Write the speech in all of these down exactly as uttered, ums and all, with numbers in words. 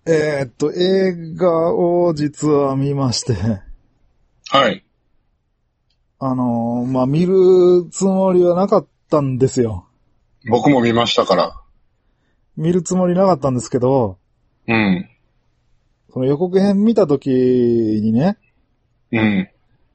えー、っと、映画を実は見まして。 はい。 あのー、まあ、見るつもりはなかったんですよ。 僕も見ましたから。 見るつもりなかったんですけど、 うん。 その予告編見たときにね、 うん。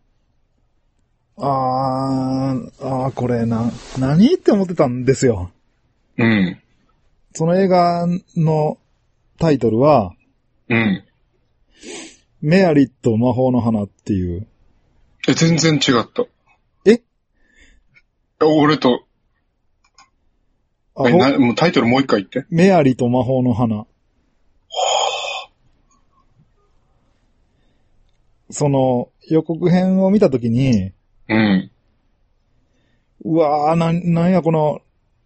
あー、あーこれな、何って思ってたんですよ。 うん。 その映画のタイトルは、 うん。 メアリと魔法の花っていう。 え、全然違った。 え俺と、 あえ、な、もうタイトルもう一回言って。 メアリと魔法の花。その予告編を見たときに、 うん。 うわー、な、なんやこの、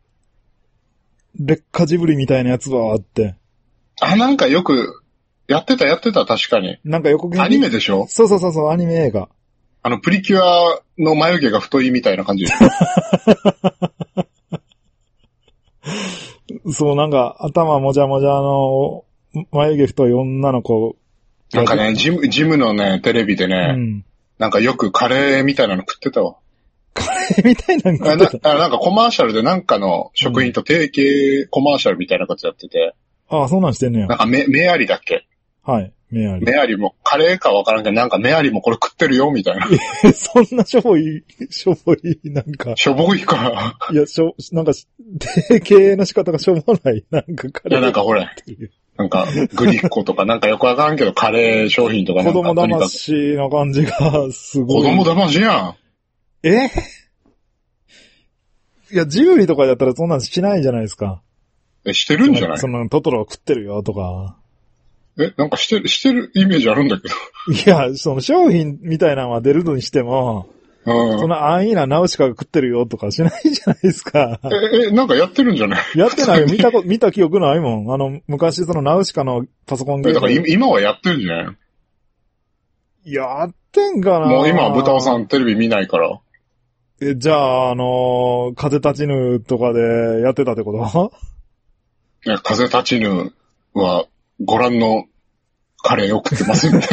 劣化ジブリみたいなやつはって。 あ、なんかよく、やってたやってた確かに。 なんか予告編。 アニメでしょ？ そうそうそうそう、アニメ映画。 あの、プリキュアの眉毛が太いみたいな感じ。 そう、なんか、頭もじゃもじゃの、眉毛太い女の子。 なんかね、ジム、ジムのね、テレビでね、 うん、 なんかよくカレーみたいなの食ってたわ。 カレーみたいなの食ってた。 あな、あなんかコマーシャルでなんかの食品と提携コマーシャルみたいなことやってて。 うん、ああ、そうなんしてんねや。 なんかメ、メアリだっけ？ はい、メアリ。 メアリも、カレーかわからんけど、なんかメアリもこれ食ってるよ、みたいな。 え、そんなしょぼい、しょぼい、なんか。 しょぼいか。 いや、しょ、なんか、提携の仕方がしょぼない。なんかカレー。 いや、なんかほれ。なんか、グリッコとかなんかよくわからんけど、カレー商品とかなんか。 子供騙しの感じがすごい。 子供騙しやん。 えいや、ジブリとかだったらそんなんしないじゃないですか。 え、してるんじゃない？ その、トトロ食ってるよとか。 え、なんかしてる、してるイメージあるんだけど。 いや、その商品みたいなのは出るのにしても、うん、その安易なナウシカが食ってるよとかしないじゃないですか。 え、え、なんかやってるんじゃない？ やってないよ。見たこ、見た記憶ないもん。あの、昔そのナウシカのパソコンゲーム。 だから今はやってるんじゃない？ やってんかな？ もう今は豚尾さんテレビ見ないから。 え、じゃあ、あのー、風立ちぬとかでやってたってこと？ いや、風立ちぬはご覧のカレーを食ってますんで。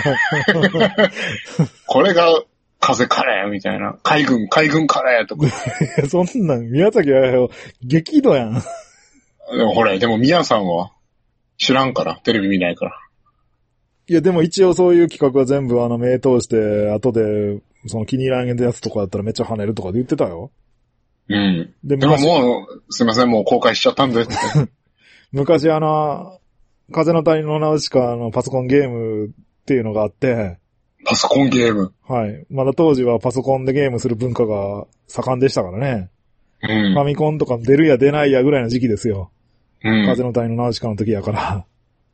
これが風カレーみたいな。海軍、海軍カレーとか。 いや、そんなん、宮崎は激怒やん。 でもほら、でも宮さんは知らんから、テレビ見ないから。 いや、でも一応そういう企画は全部あの、目通して、後で、その気に入らんやつとかだったらめっちゃ跳ねるとかで言ってたよ。 うん。で, でももう、すいません、もう公開しちゃったんでって。 昔あの、風の谷のナウシカのパソコンゲームっていうのがあって、 パソコンゲーム。 はい。まだ当時はパソコンでゲームする文化が盛んでしたからね。 うん。 ファミコンとか出るや出ないやぐらいの時期ですよ。 うん。 風の谷のナウシカの時やから。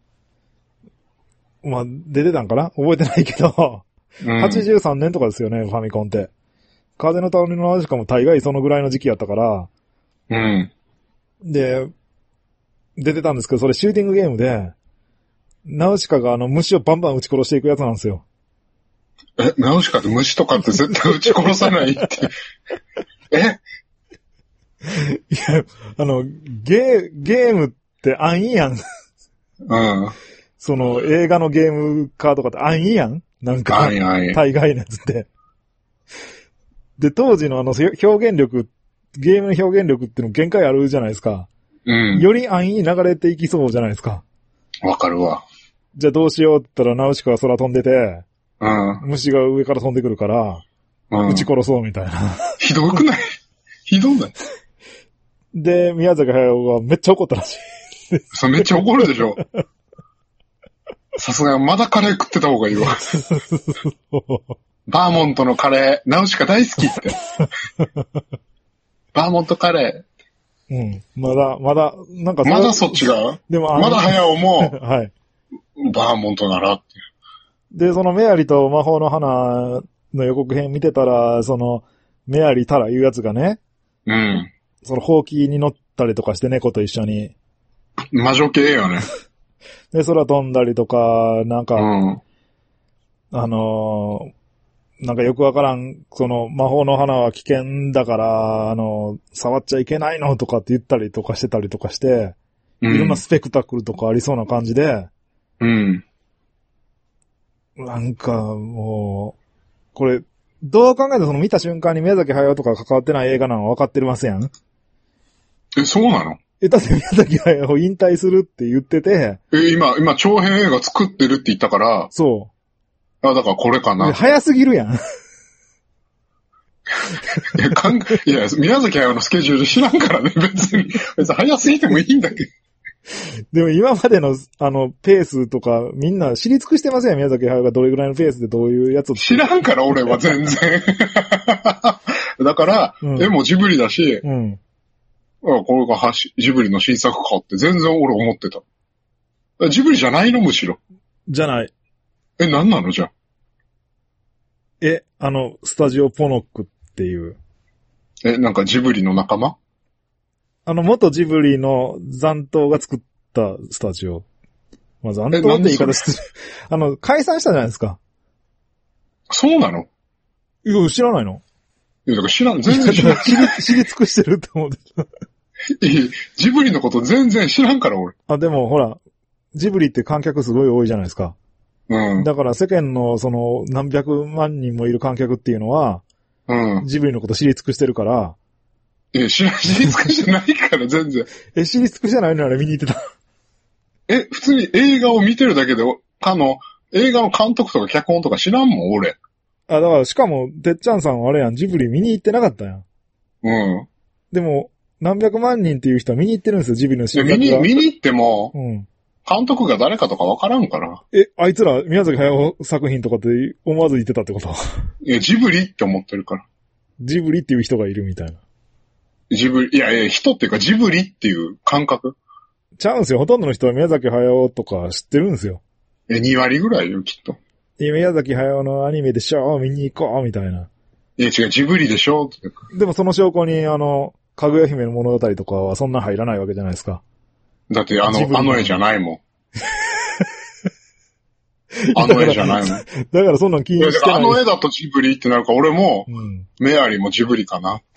まあ、出てたんかな覚えてないけど、うん、はちじゅうさんねんとかですよね、ファミコンって。風の谷のナウシカも大概そのぐらいの時期やったから。 うん。 で、出てたんですけど、それシューティングゲームで、ナウシカがあの虫をバンバン撃ち殺していくやつなんですよ。 え、ナウシカって虫とかって絶対撃ち殺さないって。えいや、あの、ゲー、ゲームって安易やん。 うん。 その映画のゲームカードとかって安易やんなんか、 安易安易。 大概のやつって。で、当時のあの表現力、ゲームの表現力っていうの限界あるじゃないですか。 うん。 より安易に流れていきそうじゃないですか。 わかるわ。 じゃあどうしようって言ったらナウシカが空飛んでて、 うん。 虫が上から飛んでくるから、うん、撃ち殺そうみたいな。 ひどくない？ひどない？ で、宮崎駿がめっちゃ怒ったらしい。 それめっちゃ怒るでしょ。さすがまだカレー食ってた方がいいわ。バーモントのカレー、ナウシカ大好きって。バーモントカレー。うん。まだ、まだ、なんかまだそっちがでもまだ早尾も、 はい。 バーモントならって。 で、そのメアリと魔法の花の予告編見てたら、その、メアリタラいうやつがね、 うん。 その、ほうきに乗ったりとかして猫と一緒に。 魔女系よね。 で、空飛んだりとか、なんか、 うん、 あのー、なんかよくわからん、その魔法の花は危険だから、あの、触っちゃいけないのとかって言ったりとかしてたりとかして、うん、いろんなスペクタクルとかありそうな感じで、 うん。 なんか、もう、これ、どう考えてもその見た瞬間に宮崎駿とか関わってない映画なの分かってますやん。 え、そうなの？ え、だって宮崎駿引退するって言ってて。 え、今、今、長編映画作ってるって言ったから。 そう。 あ、だからこれかな。 早すぎるやん。 いや、かん、いや、宮崎駿のスケジュール知らんからね、別に。別に早すぎてもいいんだけど。 でも今までの、あの、ペースとか、みんな知り尽くしてますよ、宮崎駿がどれぐらいのペースでどういうやつを。 知らんから、俺は全然。だから、うん、絵もジブリだし、うん。あ、これがはしジブリの新作かって全然俺思ってた。ジブリじゃないのむしろ。 じゃない。 え、なんなのじゃあ。 え、あの、スタジオポノックっていう。 え、なんかジブリの仲間？ あの、元ジブリの残党が作ったスタジオ。まあ、残党って言い方して、あの、解散したじゃないですか。 そうなの？ いや、知らないの？ いや、だから知らん、全然知らん。 知り、知り尽くしてるって思ってた。 ジブリのこと全然知らんから俺。 あ、でもほら、ジブリって観客すごい多いじゃないですか。 うん。 だから世間のその何百万人もいる観客っていうのは、 うん。 ジブリのこと知り尽くしてるから。 え、知ら、知り尽くしてないから全然。 え、知り尽くしてないのなら見に行ってた。 え、普通に映画を見てるだけで、あの、映画の監督とか脚本とか知らんもん、俺。 あ、だからしかも、てっちゃんさんはあれやん、ジブリ見に行ってなかったやん。 うん。 でも、何百万人っていう人は見に行ってるんですよ、ジブリの新作が。 見に、見に行っても、 うん。 監督が誰かとかわからんから。 え、あいつら宮崎駿作品とかって思わず言ってたってこと？ いや、ジブリって思ってるから。 ジブリっていう人がいるみたいな。 ジブリ、いやいや、人っていうかジブリっていう感覚。 ちゃうんすよ。ほとんどの人は宮崎駿とか知ってるんですよ。 え、に割ぐらいよ、きっと。 宮崎駿のアニメでしょ、見に行こう、みたいな。 いや違う、ジブリでしょって。 でもその証拠に、あの、かぐや姫の物語とかはそんな入らないわけじゃないですか。 だってあの、あの絵じゃないもん。あの絵じゃないもん。 だからそんなん気にしてない。 あの絵だとジブリってなるから、俺も、うん、メアリーもジブリかなって。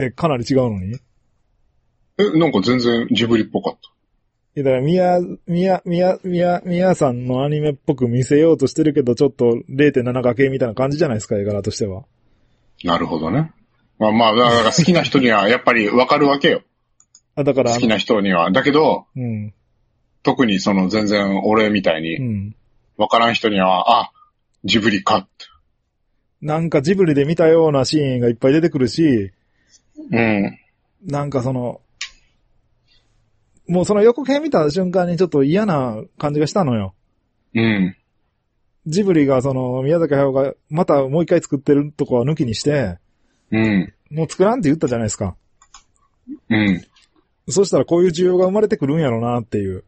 え、かなり違うのに？ え、なんか全然ジブリっぽかった。 いや、だから、みや、みや、みや、みや、みやさんのアニメっぽく見せようとしてるけど、ちょっと れいてんなな 掛けみたいな感じじゃないですか、絵柄としては。 なるほどね。まあまあ、だから好きな人にはやっぱりわかるわけよ。 あ、だから。 好きな人には。だけど、 うん。 特にその全然俺みたいに、うん。わからん人には、あ、ジブリかって。 なんかジブリで見たようなシーンがいっぱい出てくるし、 うん。 なんかその、もうその予告編見た瞬間にちょっと嫌な感じがしたのよ。 うん。 ジブリがその宮崎駿がまたもう一回作ってるとこは抜きにして、 うん。 もう作らんって言ったじゃないですか。 うん。 そしたらこういう需要が生まれてくるんやろうなっていう。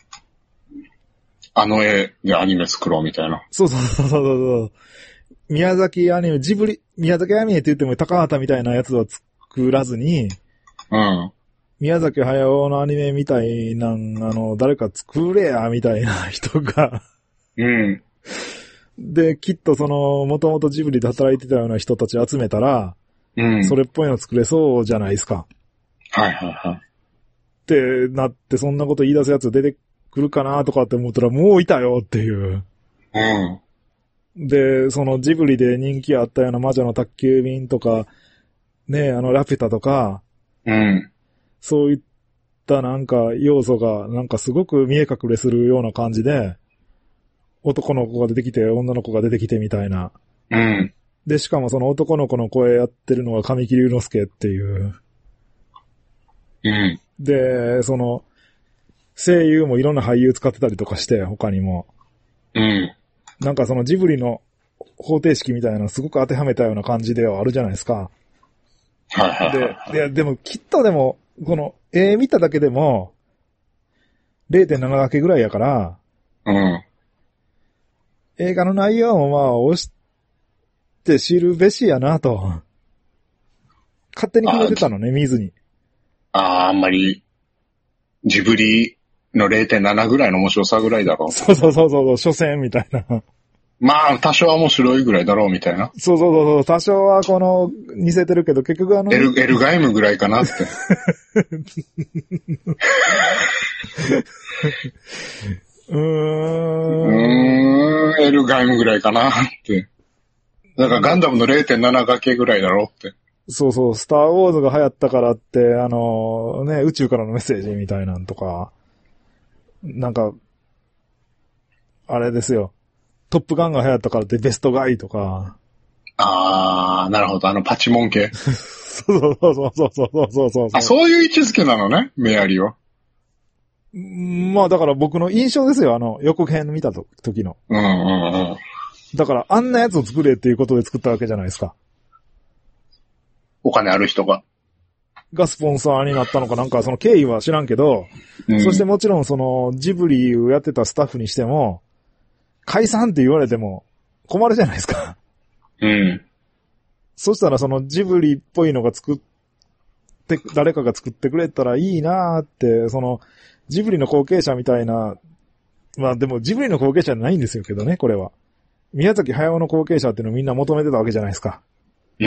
あの絵でアニメ作ろうみたいな。 そうそうそうそうそう。宮崎アニメ、ジブリ、宮崎アニメって言っても高畑みたいなやつは作らずに、 うん。 宮崎駿のアニメみたいな、あの、誰か作れや、みたいな人が。 うん。 で、きっとその、もともとジブリで働いてたような人たち集めたら、 うん。 それっぽいの作れそうじゃないですか。 はいはいはい。 ってなって、そんなこと言い出すやつ出てくるかなとかって思ったら、もういたよっていう。 うん。 で、そのジブリで人気あったような魔女の宅急便とか、ね、あのラピュタとか、 うん。 そういったなんか要素がなんかすごく見え隠れするような感じで、男の子が出てきて女の子が出てきてみたいな。 うん。 で、しかもその男の子の声やってるのが神木隆之介っていう。 うん。 で、その、声優もいろんな俳優使ってたりとかして、他にも。 うん。 なんかそのジブリの方程式みたいなのすごく当てはめたような感じではあるじゃないですか。 はいはいはい、はい。 で、で、でもきっとでも、この絵見ただけでも、れいてんなな 掛けぐらいやから、 うん。 映画の内容もまあ、押して知るべしやなと。勝手に決めてたのね、見ずに。 ああ、あんまり、ジブリの れいてんなな ぐらいの面白さぐらいだろう。 そうそうそうそう、所詮みたいな。 まあ、多少は面白いぐらいだろうみたいな。 そうそうそうそう、多少はこの、似せてるけど、結局あの。 エル、エルガイムぐらいかなって。 うーん。 うーん、L ガイムぐらいかなって。だからガンダムの れいてんなな 掛けぐらいだろって。 そうそう、スターウォーズが流行ったからって、あの、ね、宇宙からのメッセージみたいなんとか、なんか、あれですよ。トップガンが流行ったからってベストガイとか。 あー、なるほど。あのパチモン系。 そうそうそうそうそうそうそう。 あ、そういう位置づけなのね、メアリーは。 まあだから僕の印象ですよ、あの、予告編見た時の。 うんうんうん。 だからあんなやつを作れっていうことで作ったわけじゃないですか。 お金ある人が。 がスポンサーになったのかなんかその経緯は知らんけど、うん、そしてもちろんそのジブリをやってたスタッフにしても、解散って言われても困るじゃないですか。 うん。 そしたらそのジブリっぽいのが作って、誰かが作ってくれたらいいなーって、そのジブリの後継者みたいな、まあでもジブリの後継者じゃないんですよけどね、これは。宮崎駿の後継者っていうのをみんな求めてたわけじゃないですか。 うん。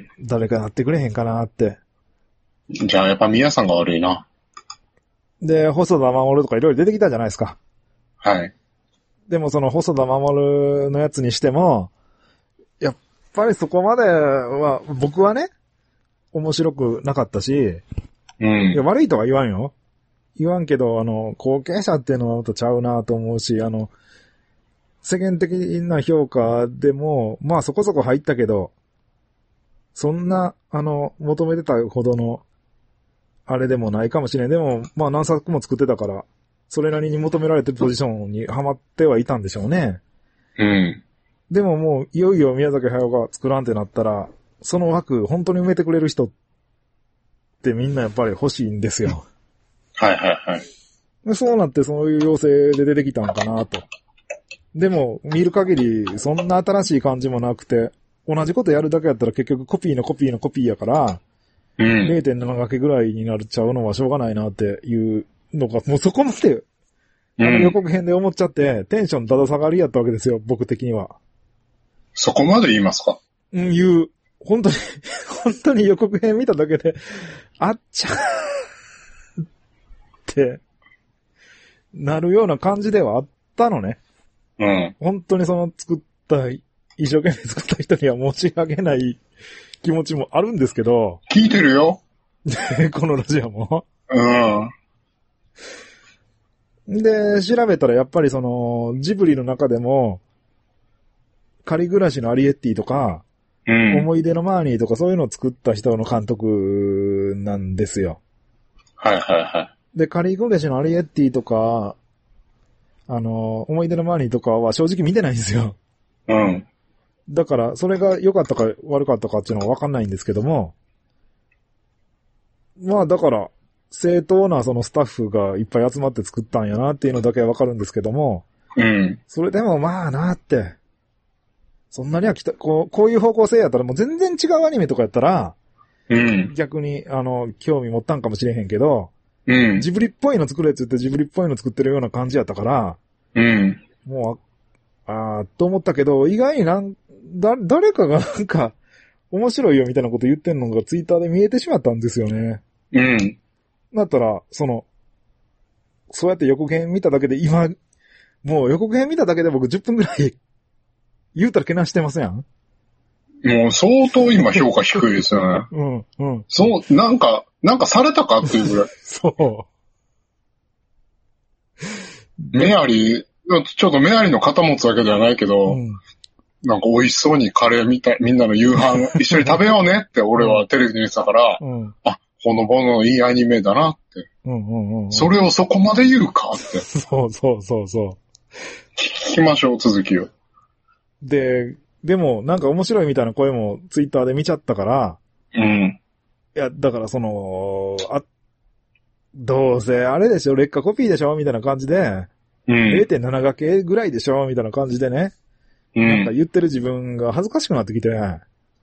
誰かなってくれへんかなーって。 じゃあやっぱ宮さんが悪いな。 で、細田守とかいろいろ出てきたじゃないですか。 はい。 でもその細田守のやつにしても、やっぱりそこまでは、僕はね、面白くなかったし、 うん。 いや悪いとは言わんよ。言わんけど、あの、後継者っていうのはとちゃうなと思うし、あの、世間的な評価でも、まあそこそこ入ったけど、そんな、あの、求めてたほどの、あれでもないかもしれん。でも、まあ何作も作ってたから、それなりに求められてるポジションにはまってはいたんでしょうね。 うん。 でももう、いよいよ宮崎駿が作らんってなったら、その枠、本当に埋めてくれる人ってみんなやっぱり欲しいんですよ。 はいはいはい。 でそうなってそういう要請で出てきたんかなと。でも、見る限り、そんな新しい感じもなくて、同じことやるだけやったら結局コピーのコピーのコピーやから、 うん、 れいてんなな 掛けぐらいになっちゃうのはしょうがないなっていうのが、もうそこまで、あの予告編で思っちゃって、テンションだだ下がりやったわけですよ、僕的には。 そこまで言いますか？ うん、言う。本当に、本当に予告編見ただけで、あっちゃーって、なるような感じではあったのね。 うん。 本当にその作った、一生懸命作った人には申し訳ない気持ちもあるんですけど。 聞いてるよ。 このラジオも。 うん。 で、調べたらやっぱりその、ジブリの中でも、仮暮らしのアリエッティとか、 うん、 思い出のマーニーとかそういうのを作った人の監督なんですよ。 はいはいはい。 で、仮暮らしのアリエッティとか、あの、思い出のマーニーとかは正直見てないんですよ。 うん。 だから、それが良かったか悪かったかっていうのは分かんないんですけども、まあだから、正当なそのスタッフがいっぱい集まって作ったんやなっていうのだけは分かるんですけども、 うん。 それでもまあなって、そんなにはきた、こう、こういう方向性やったらもう全然違うアニメとかやったら、 うん。 逆に、あの、興味持ったんかもしれへんけど、 うん。 ジブリっぽいの作れって言ってジブリっぽいの作ってるような感じやったから、 うん。 もう、あー、と思ったけど、意外になん、だ、誰かがなんか、面白いよみたいなこと言ってんのがツイッターで見えてしまったんですよね。 うん。 だったら、その、そうやって予告編見ただけで今、もう予告編見ただけで僕じゅっぷんぐらい、言うたらけなしてますやん。 もう相当今評価低いですよね。 うん、うん。 そう、なんか、なんかされたかっていうぐらい。 そう。 メアリー、ちょっとメアリーの肩持つわけではないけど、うん、なんか美味しそうにカレーみたい、みんなの夕飯一緒に食べようねって俺はテレビで見てたから、うん、あ、ほのぼのいいアニメだなって。 うんうんうんうん、 それをそこまで言うかって。 そうそうそうそう。 聞きましょう、続きを。 で、でもなんか面白いみたいな声もツイッターで見ちゃったから、 うん。 いや、だからその、あ、どうせあれでしょ、劣化コピーでしょみたいな感じで、うん、れいてんなな 掛けぐらいでしょみたいな感じでね、うん、なんか言ってる自分が恥ずかしくなってきて、あ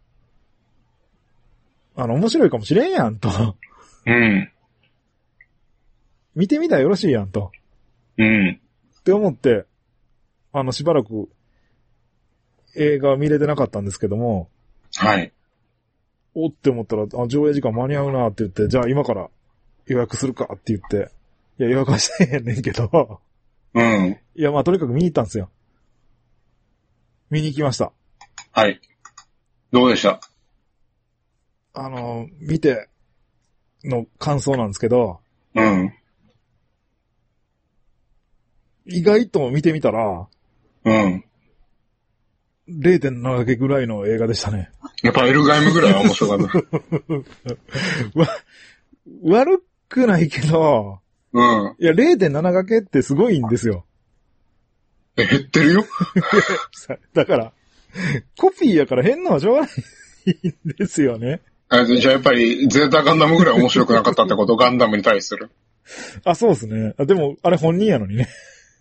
の、面白いかもしれんやんと。 うん。 見てみたらよろしいやんと。 うん。 って思って、あの、しばらく映画見れてなかったんですけども、 はい。 おって思ったら、あ、上映時間間に合うなって言って、じゃあ今から予約するかって言って、いや予約はしてへんねんけど、 うん。 いや、まあとにかく見に行ったんですよ。見に行きました。 はい。どうでした？ あの、見ての感想なんですけど。 うん。 意外と見てみたら。 うん。 れいてんなな 掛けぐらいの映画でしたね。 やっぱエルガイムぐらいは面白かった。 わ、悪くないけど。 うん。 いや、れいてんなな 掛けってすごいんですよ。 え、減ってるよ。 だから、コピーやから変なのはしょうがないんですよね。 あ、じゃあやっぱり、ゼータガンダムぐらい面白くなかったってことガンダムに対する。 あ、そうですね。でも、あれ本人やのにね。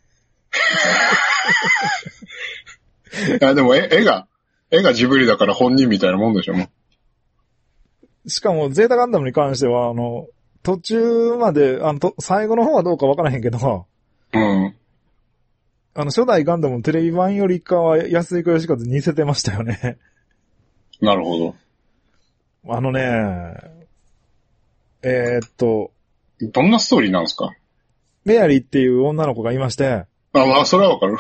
いや、でも絵、絵が、絵がジブリだから本人みたいなもんでしょ、もう。しかも、ゼータガンダムに関しては、あの、途中まで、あの、と最後の方はどうかわからへんけど、 うん。 あの、初代ガンダムのテレビ版よりかは安井小義和に似せてましたよね。 なるほど。 あのね、えー、っと。 どんなストーリーなんですか？ メアリーっていう女の子がいまして。 あ、まあ、それはわかる。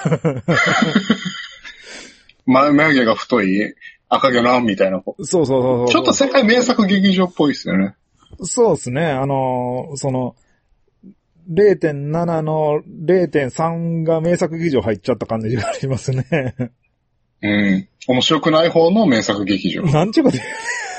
ま、眉毛が太い赤毛のアンみたいな子。 そうそうそうそう。 ちょっと世界名作劇場っぽいっすよね。 そうですね。あの、その、れいてんなな の れいてんさん が名作劇場入っちゃった感じがありますね。 うん。面白くない方の名作劇場。 なんちゅうこと言う。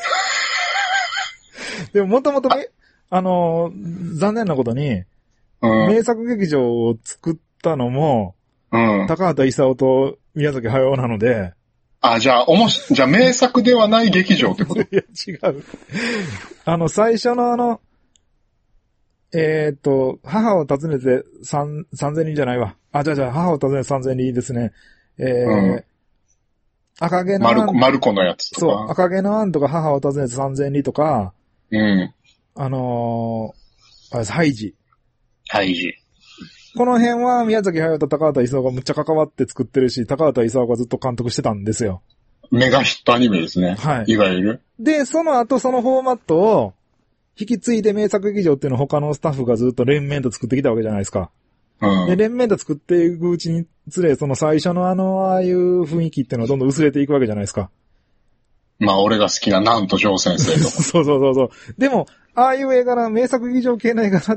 でももともと、あの、残念なことに、うん、名作劇場を作ったのも、うん、高畑勲と宮崎駿なので、 あ、じゃあ、おもし、じゃあ名作ではない劇場ってこといや、違う。あの、最初のあの、えー、っと、母を訪ねて三、三千人じゃないわ。あ、じゃあじゃあ、母を訪ねて三千人ですね。えー、うん、赤毛のアン。 マルコ、マルコのやつとか。 そう、赤毛のアンとか母を訪ねて三千里とか、 うん。 あのー、あれ、ハイジ。 ハイジ。 この辺は宮崎駿と高畑勲がむっちゃ関わって作ってるし、高畑勲がずっと監督してたんですよ。 メガヒットアニメですね。はい。いわゆる。 で、その後そのフォーマットを引き継いで名作劇場っていうのを他のスタッフがずっと連綿と作ってきたわけじゃないですか。うん。で、連綿と作っていくうちにつれ、その最初のあの、ああいう雰囲気っていうのはどんどん薄れていくわけじゃないですか。 まあ、俺が好きななんとジョー先生とか。 そうそうそうそう。でも、ああいう映画な、名作劇場系の映画だって、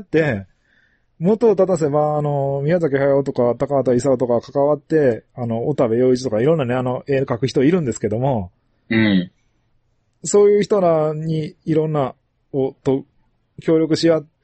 元を立たせば、あの、宮崎駿とか高畑勲とか関わって、あの、小田部陽一とかいろんなね、あの、絵描く人いるんですけども、 うん。 そういう人らにいろんな、を、と、協力し合って、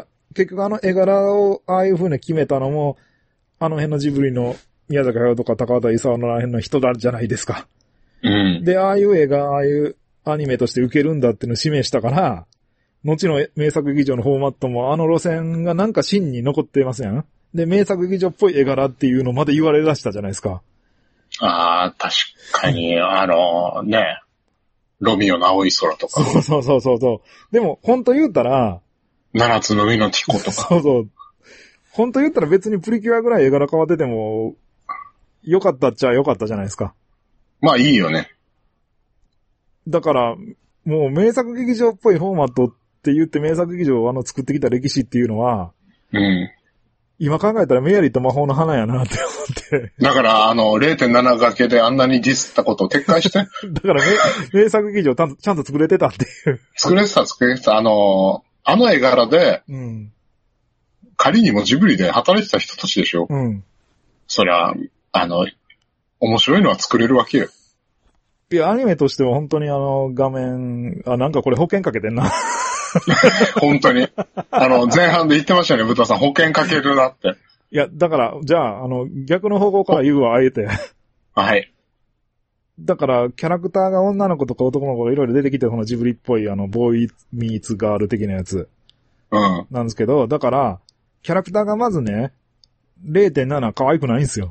結局あの絵柄をああいう風に決めたのも、あの辺のジブリの宮崎駿とか高畑勲のあの辺の人だじゃないですか。 うん。 で、ああいう映画、ああいうアニメとして受けるんだっていうのを示したから、後の名作劇場のフォーマットもあの路線がなんか芯に残ってますやん。で、名作劇場っぽい絵柄っていうのまで言われ出したじゃないですか。 ああ、確かに、あのね、ロミオの青い空とか。 そうそうそうそうそう。でも、本当言うたら、 七つの実のティコとか。 そうそう。本当言ったら別にプリキュアぐらい絵柄変わってても、良かったっちゃ良かったじゃないですか。 まあいいよね。 だから、もう名作劇場っぽいフォーマットって言って名作劇場をあの作ってきた歴史っていうのは、 うん。 今考えたらメアリーと魔法の花やなって思って。 だから、あの、れいてんなな 掛けであんなにディスったことを撤回して。 だから名、名作劇場ちゃんと、ちゃんと作れてたっていう。 作れてた、作れてた。あの、あの絵柄で、うん。仮にもジブリで働いてた人たちでしょ。うん。そりゃ、あの、面白いのは作れるわけよ。 いや、アニメとしては本当にあの、画面、あ、なんかこれ保険かけてんな。 本当に。あの、前半で言ってましたよね、ブタさん。保険かけるなって。 いや、だから、じゃあ、あの、逆の方向から言うわ、あえて。 はい。 だから、キャラクターが女の子とか男の子がいろいろ出てきて、このジブリっぽい、あの、ボーイミーツガール的なやつ。 うん。 なんですけど、だから、キャラクターがまずね、れいてんなな 可愛くないんですよ。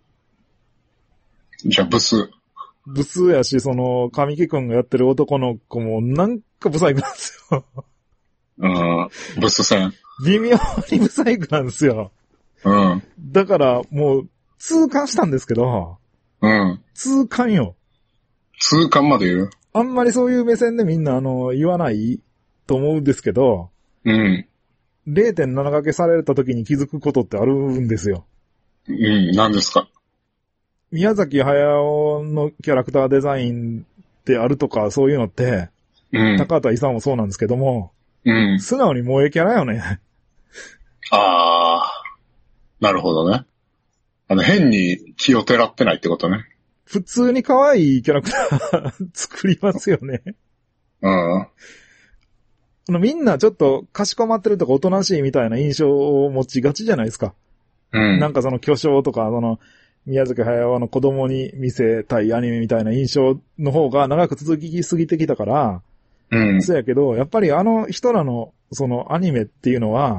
じゃあ、ブス。 ブスやし、その、神木くんがやってる男の子も、なんかブサイクなんですよ。 うん、ブス戦。 微妙にブサイクなんですよ。 うん。 だから、もう、痛感したんですけど、 うん。 痛感よ。 痛感まで言う？ あんまりそういう目線でみんな、あの、言わないと思うんですけど、 うん。 れいてんなな 掛けされた時に気づくことってあるんですよ。 うん、何ですか？ 宮崎駿のキャラクターデザインであるとか、そういうのって、うん、高畑勲もそうなんですけども、うん、素直に萌えキャラよね。 ああ、なるほどね。あの、変に気をてらってないってことね。 普通に可愛いキャラクター作りますよね。うん。あの、みんなちょっとかしこまってるとかおとなしいみたいな印象を持ちがちじゃないですか。うん。なんかその巨匠とか、その、宮崎駿の子供に見せたいアニメみたいな印象の方が長く続きすぎてきたから、うん。そうやけど、やっぱりあの人らの、そのアニメっていうのは、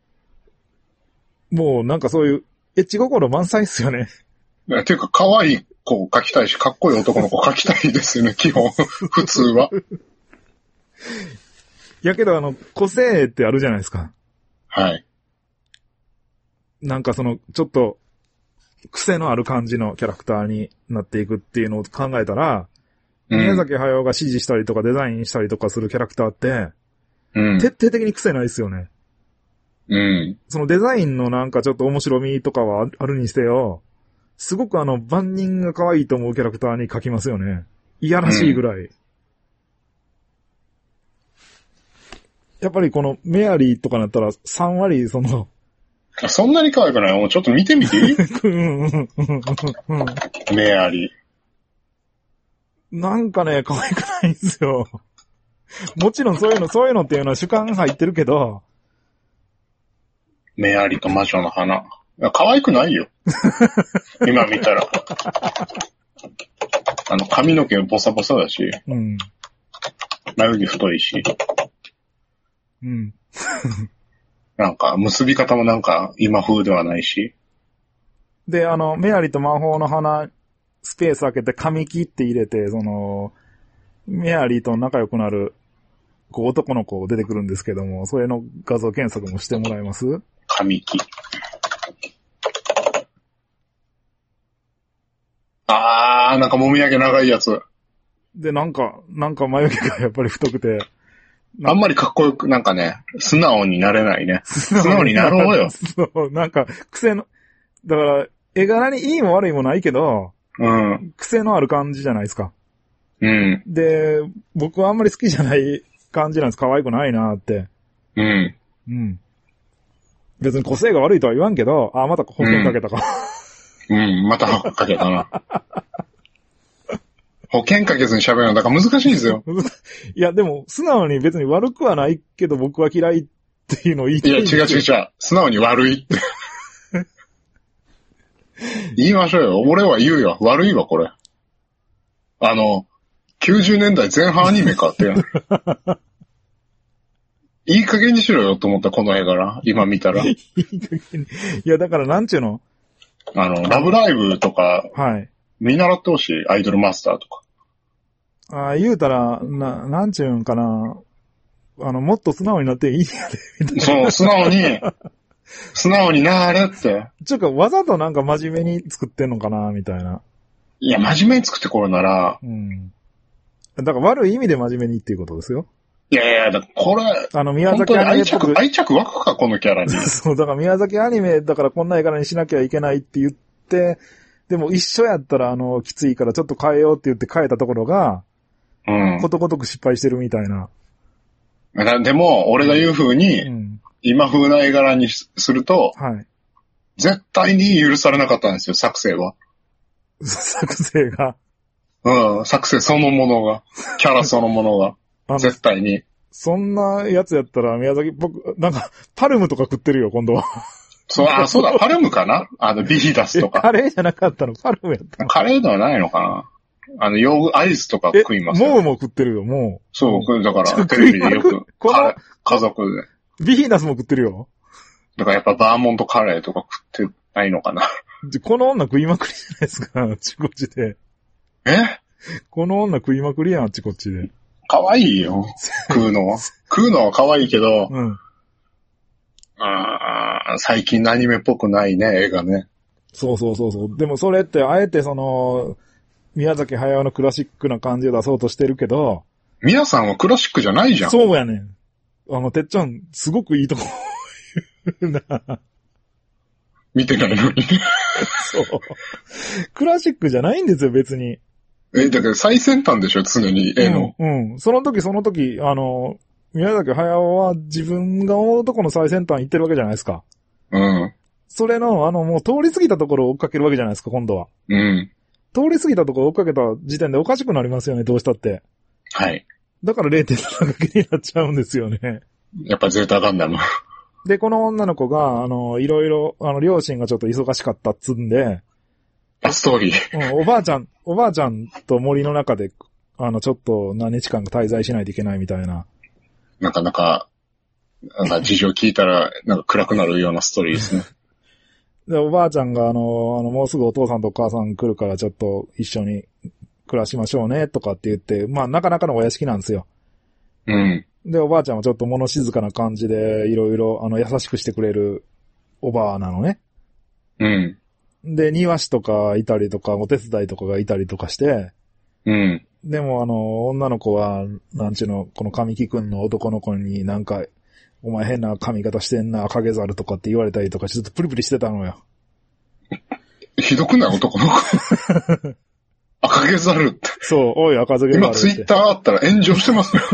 もうなんかそういう、エッチ心満載っすよね。 いや、ていうか、可愛い子を描きたいし、かっこいい男の子を描きたいですよね、基本。普通は。 やけど、あの、個性ってあるじゃないですか。 はい。 なんかその、ちょっと、癖のある感じのキャラクターになっていくっていうのを考えたら、うん、宮崎駿が指示したりとかデザインしたりとかするキャラクターって、うん、徹底的に癖ないですよね。うん。そのデザインのなんかちょっと面白みとかはあるにしてよ、すごくあの、万人が可愛いと思うキャラクターに描きますよね。いやらしいぐらい。うん、やっぱりこのメアリーとかなったらさん割その、 そんなに可愛くない？もうちょっと見てみていい？メアリー。 なんかね、可愛くないんですよ。もちろんそういうの、そういうのっていうのは主観入ってるけど、 メアリと魔女の花。可愛くないよ。今見たら。あの、髪の毛ボサボサだし。うん。眉毛太いし。うん。なんか、結び方もなんか、今風ではないし。 で、あの、メアリと魔法の花、スペース開けて髪切って入れて、その、メアリと仲良くなる、こう、男の子出てくるんですけども、それの画像検索もしてもらえます？ 髪切。あー、なんかもみあげ長いやつ。 で、なんか、なんか眉毛がやっぱり太くて。 あんまりかっこよく、なんかね、素直になれないね。素直になろうよ。 そう、なんか、癖の、だから、絵柄にいいも悪いもないけど、うん。癖のある感じじゃないですか。うん。で、僕はあんまり好きじゃない感じなんです。可愛くないなって。うん。うん。別に個性が悪いとは言わんけど、あ、また保険かけたか。 うん、うん、またかけたな。保険かけずに喋るのだから難しいんですよ。 いや、でも、素直に別に悪くはないけど僕は嫌いっていうのを言いたい。 いや、違う違う違う。素直に悪いって。言いましょうよ。俺は言うよ。悪いわ、これ。あの、きゅうじゅうねんだいぜん半アニメかって。いい加減にしろよと思った、この絵柄。今見たら。いい加減に。いや、だからなんちゅうの？ あの、ラブライブとか、はい。見習ってほしい。アイドルマスターとか。 ああ、言うたら、な、なんちゅうんかな。あの、もっと素直になっていいんやで。そう、素直に、素直になーれって。 ちょっとわざとなんか真面目に作ってんのかな、みたいな。 いや、真面目に作ってこるなら。うん。 だから悪い意味で真面目にっていうことですよ。 いやいや、だこれ、 あの、宮崎アニメ。 愛着、愛着湧くか、このキャラに。 そう、だから宮崎アニメだからこんな絵柄にしなきゃいけないって言って、でも一緒やったらあの、きついからちょっと変えようって言って変えたところが、うん。ことごとく失敗してるみたいな。 でも、俺が言う風に、うん、今風な絵柄にすると、はい。絶対に許されなかったんですよ、作成は。 作成が。 うん、作成そのものが。キャラそのものが。絶対に。 そんなやつやったら、宮崎、僕、なんか、パルムとか食ってるよ、今度は。 そう、あ、そうだ、パルムかなあの、ビヒダスとか。 カレーじゃなかったの、パルムやったの。 カレーではないのかなあの、ヨーグ、アイスとか食いますよ。 モウも食ってるよ、モウ。 そう、だから、テレビでよく、この家族で。ビヒダスも食ってるよ。 だからやっぱバーモントカレーとか食ってないのかな。 この女食いまくりじゃないですか、あっちこっちで。 えこの女食いまくりやん、あっちこっちで。 可愛いよ。食うのは。食うのは可愛いけど、うん、あ最近のアニメっぽくないね、映画ね。 そうそうそうそう。でもそれって、あえてその、宮崎駿のクラシックな感じを出そうとしてるけど。 皆さんはクラシックじゃないじゃん。 そうやねん。あの、てっちゃん、すごくいいとこな見てないのに。 そう。クラシックじゃないんですよ、別に。 え、だから最先端でしょ、常に絵の。 うん、うん。その時その時、あの、宮崎駿は自分が思うとこの最先端行ってるわけじゃないですか。 うん。 それの、あの、もう通り過ぎたところを追っかけるわけじゃないですか、今度は。 うん。 通り過ぎたところを追っかけた時点でおかしくなりますよね、どうしたって。 はい。 だから れいてんなな 掛けになっちゃうんですよね。 やっぱゼータガンダム。 で、この女の子が、あの、いろいろ、あの、両親がちょっと忙しかったっつんで、 あ、ストーリー。 うん、おばあちゃん、おばあちゃんと森の中で、あの、ちょっと何日間か滞在しないといけないみたいな。 なかなか、なんか事情聞いたら、なんか暗くなるようなストーリーですね。 で、おばあちゃんが、あの、あの、もうすぐお父さんとお母さん来るからちょっと一緒に暮らしましょうね、とかって言って、まあ、なかなかのお屋敷なんですよ。 うん。 で、おばあちゃんはちょっと物静かな感じで、いろいろ、あの、優しくしてくれるおばあなのね。 うん。 で、庭師とかいたりとか、お手伝いとかがいたりとかして、 うん。 でもあの、女の子は、なんちゅうの、この神木くんの男の子になんか、お前変な髪型してんな、影猿とかって言われたりとか、ちょっとプリプリしてたのよ。 ひどくない男の子。赤毛猿って。 そう、おい赤毛猿って。 今ツイッターあったら炎上してますよ。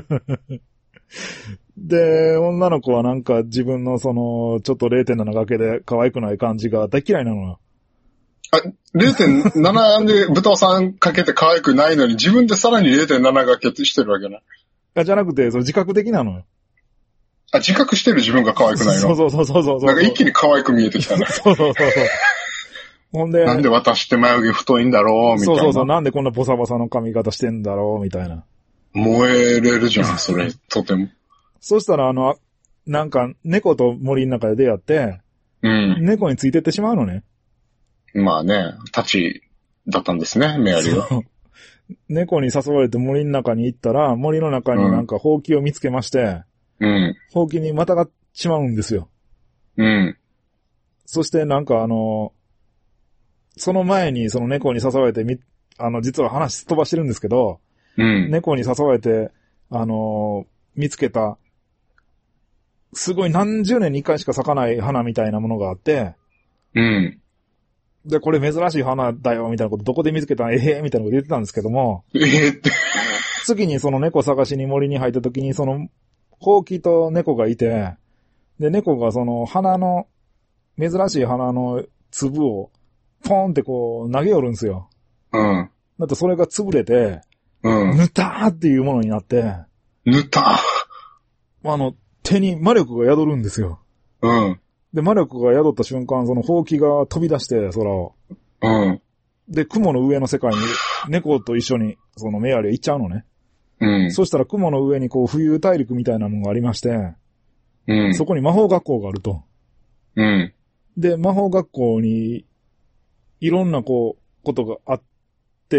で、女の子はなんか自分のその、ちょっと れいてんなな 掛けで可愛くない感じが大嫌いなのよ。 あ、れいてんなな で豚さんかけて可愛くないのに自分でさらに れいてんなな 掛けしてるわけな。 あ、じゃなくて、その自覚的なのよ。 あ、自覚してる自分が可愛くないの。 そうそうそうそうそう。 なんか一気に可愛く見えてきたね。 そうそうそうそう。ほんで。 なんで私って眉毛太いんだろうみたいな。 そうそうそう。なんでこんなボサボサの髪型してんだろうみたいな。 燃えれるじゃん、それ、とても。 そしたら、あの、なんか、猫と森の中で出会って、 うん。 猫についてってしまうのね。 まあね、立ちだったんですね、メアリーは。 猫に誘われて森の中に行ったら、森の中になんかほうきを見つけまして、 うん。 ほうきにまたがっちまうんですよ。 うん。 そしてなんかあの、その前にその猫に誘われてみ、あの、実は話飛ばしてるんですけど、 うん。 猫に誘われて、あの、見つけた、すごい何十年に一回しか咲かない花みたいなものがあって、 うん。 で、これ珍しい花だよ、みたいなこと、どこで見つけたんえへーみたいなこと言ってたんですけども、 えー、って。 次にその猫探しに森に入った時に、その、ほうきと猫がいて、で、猫がその花の、珍しい花の粒を、ポーンってこう、投げ寄るんですよ。 うん。 だってそれが潰れて、 うん。 ぬたーっていうものになって、 ぬたーあの、手に魔力が宿るんですよ。 うん。 で、魔力が宿った瞬間、そのほうきが飛び出して、空を。 うん。 で、雲の上の世界に、猫と一緒に、そのメアリー行っちゃうのね。 うん。 そしたら雲の上にこう、浮遊大陸みたいなのがありまして、 うん。 そこに魔法学校があると。 うん。 で、魔法学校に、いろんなこう、ことがあって、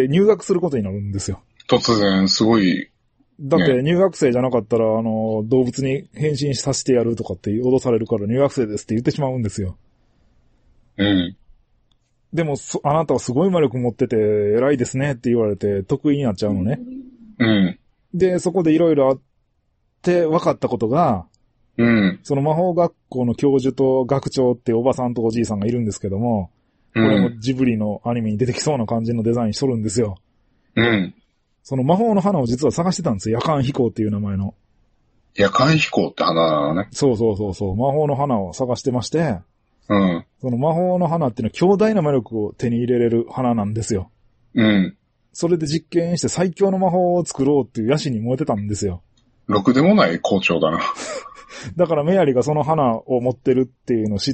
入学することになるんですよ。 突然、すごい。 だって入学生じゃなかったら、あの、動物に変身させてやるとかって脅されるから入学生ですって言ってしまうんですよ。 うん。 でも、あなたはすごい魔力持ってて偉いですねって言われて得意になっちゃうのね。 うん。 で、そこでいろいろあって分かったことが、 うん。 その魔法学校の教授と学長っておばさんとおじいさんがいるんですけども、これもジブリのアニメに出てきそうな感じのデザインしとるんですよ。 うん。 その魔法の花を実は探してたんですよ。夜間飛行っていう名前の。 夜間飛行って花なのね。 そうそうそうそう。魔法の花を探してまして、 うん。 その魔法の花っていうのは強大な魔力を手に入れれる花なんですよ。 うん。 それで実験して最強の魔法を作ろうっていう野心に燃えてたんですよ。 ろくでもない校長だな。 だからメアリがその花を持ってるっていうのを知って、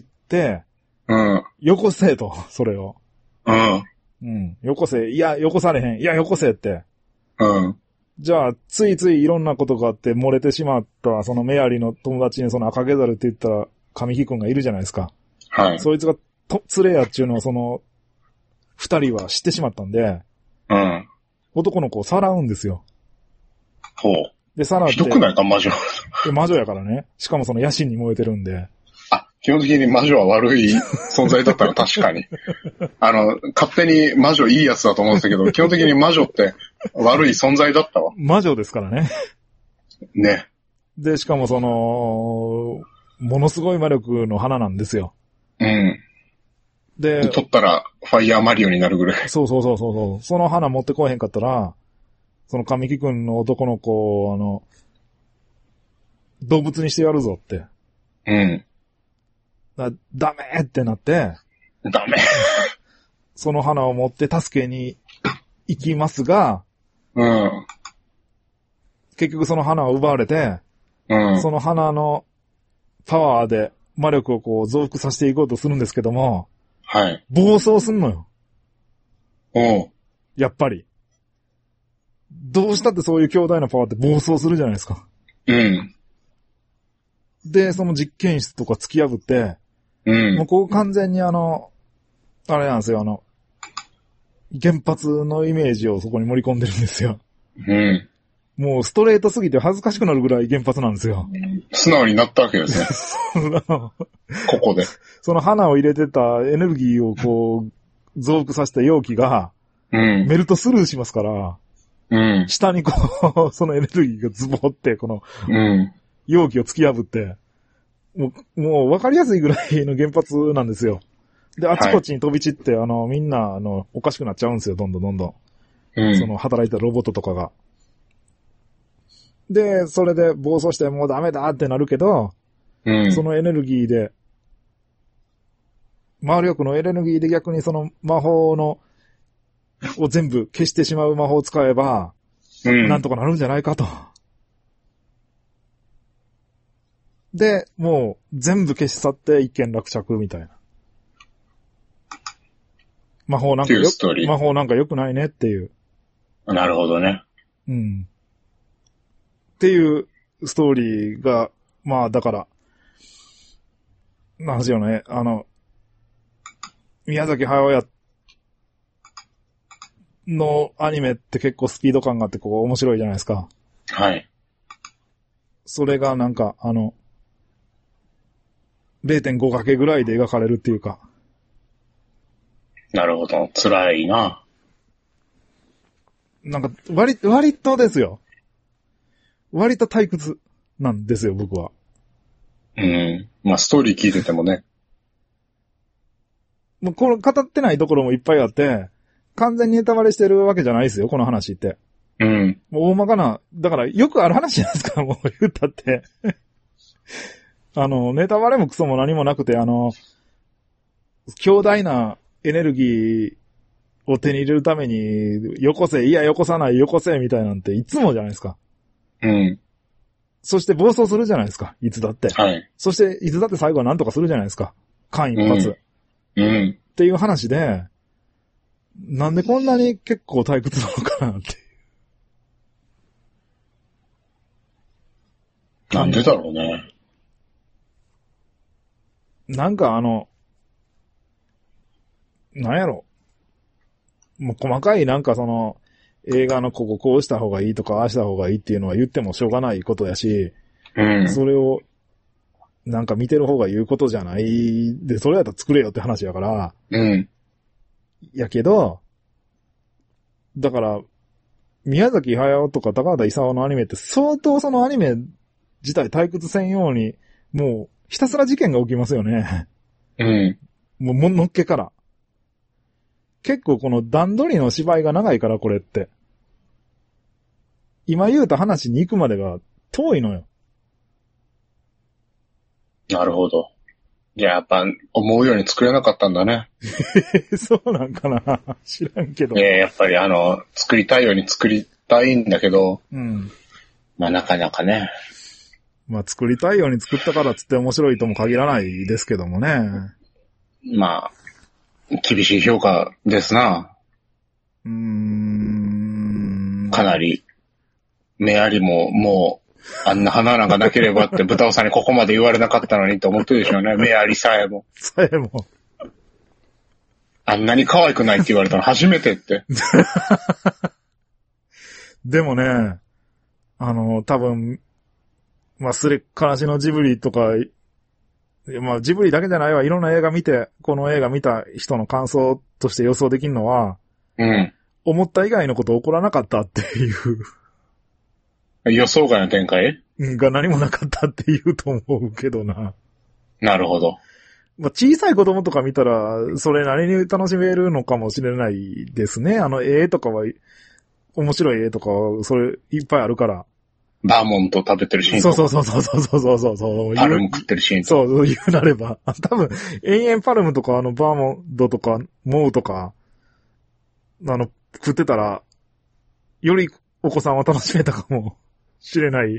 うん。 よこせと、それを。 うん。 うん。よこせ。いや、よこされへん。いや、よこせって。 うん。 じゃあ、ついついいろんなことがあって漏れてしまった、そのメアリの友達にその赤毛猿って言った神木くんがいるじゃないですか。 はい。 そいつがと、連れやっちゅうのをその、二人は知ってしまったんで、 うん。 男の子をさらうんですよ。 ほう。 で、さらって。 ひどくないか、魔女。 魔女やからね。しかもその野心に燃えてるんで。 あ、基本的に魔女は悪い存在だったら確かに。あの、勝手に魔女いいやつだと思うんですけど、基本的に魔女って悪い存在だったわ。 魔女ですからね。 ね。 で、しかもその、 ものすごい魔力の花なんですよ。 うん。 で、 取ったら、ファイヤーマリオになるぐらい。 そうそうそうそう。その花持ってこえへんかったら、その神木くんの男の子を、あの、動物にしてやるぞって。 うん。 だ、ダメってなって、 ダメ。 その花を持って助けに行きますが、 うん。 結局その花を奪われて、 うん。 その花のパワーで魔力をこう増幅させていこうとするんですけども、 はい。 暴走すんのよ。 おう。 やっぱり。どうしたってそういう強大なパワーって暴走するじゃないですか。 うん。 で、その実験室とか突き破って、 うん。 もうこう完全にあの、あれなんですよ、あの、原発のイメージをそこに盛り込んでるんですよ。 うん。 もうストレートすぎて恥ずかしくなるぐらい原発なんですよ。 素直になったわけですね。ここで。 その花を入れてたエネルギーをこう、増幅させた容器が、 うん。 メルトスルーしますから、 うん。 下にこう、そのエネルギーがズボって、この、 うん。 容器を突き破って、もう、もう分かりやすいぐらいの原発なんですよ。で、あちこちに飛び散って、はい、あの、みんな、あの、おかしくなっちゃうんですよ、どんどんどんどん。うん。その、働いたロボットとかが。で、それで暴走してもうダメだってなるけど、うん、そのエネルギーで、魔力のエネルギーで逆にその魔法の、を全部消してしまう魔法を使えば、うん、なんとかなるんじゃないかと。で、もう全部消し去って一件落着みたいな。魔法なんかよ、魔法なんか良くないねっていう。 なるほどね。 うん。っていうストーリーが、まあだから、なんですよね、あの、宮崎駿やのアニメって結構スピード感があってこう面白いじゃないですか。 はい。 それがなんか、あの、れいてんご 掛けぐらいで描かれるっていうか。 なるほど。辛いな。 なんか、割、割とですよ。割と退屈なんですよ、僕は。 うん。まあ、ストーリー聞いててもね。 もう、この語ってないところもいっぱいあって、完全にネタバレしてるわけじゃないですよ、この話って。 うん。 もう大まかな、だからよくある話じゃないですか、もう言ったって。あの、ネタバレもクソも何もなくて、あの、強大なエネルギーを手に入れるために、よこせ、いやよこさない、よこせ、みたいなんていつもじゃないですか。 うん。 そして暴走するじゃないですか、いつだって。 はい。 そして、いつだって最後は何とかするじゃないですか。間一髪。 うん。うん、 っていう話で、なんでこんなに結構退屈なのかなっていう。 なんでだろうね。 なんかあの、なんやろ。もう細かいなんかその、映画のこここうした方がいいとかああした方がいいっていうのは言ってもしょうがないことやし、 うん、 それをなんか見てる方が言うことじゃないで、それやったら作れよって話やから、 うん、 やけど、だから、宮崎駿とか高畑勲のアニメって相当そのアニメ自体退屈せんように、もうひたすら事件が起きますよね。 うん。 もうものっけから。結構この段取りの芝居が長いからこれって。今言うた話に行くまでが遠いのよ。 なるほど。いや、やっぱ思うように作れなかったんだね。 そうなんかな知らんけど。 いや、やっぱりあの、作りたいように作りたいんだけど、 うん。 まあなかなかね。 まあ作りたいように作ったからつって面白いとも限らないですけどもね。 まあ、厳しい評価ですな。 うーん。 かなり、目ありももう、あんな花なんかなければって豚尾さんにここまで言われなかったのにと思ってるでしょうね。目ありさえも。 さえも。 あんなに可愛くないって言われたの初めてって。 でもね、あの、多分、まあ、すれっからしのジブリとか、まあ、ジブリだけじゃないわ。いろんな映画見て、この映画見た人の感想として予想できるのは、 うん。 思った以外のこと起こらなかったっていう。 予想外の展開が何もなかったって言うと思うけどな。 なるほど。 まあ、小さい子供とか見たら、それなりに楽しめるのかもしれないですね。あの、絵とかは、面白い絵とかは、それいっぱいあるから。 バーモント食べてるシーンとか。 そうそうそうそうそうそうそう。 パルム食ってるシーンとか。そう、言うなれば。多分、延々パルムとか、あの、バーモントとか、モウとか、あの、食ってたら、よりお子さんは楽しめたかもしれない。